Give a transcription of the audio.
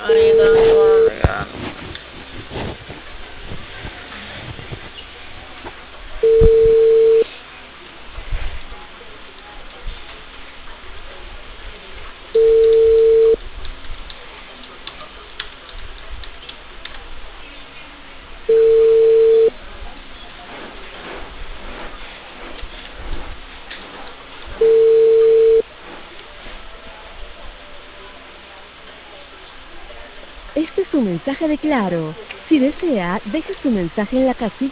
Ahorita todavía. Este es un mensaje de Claro. Si desea, deje su mensaje en la casilla.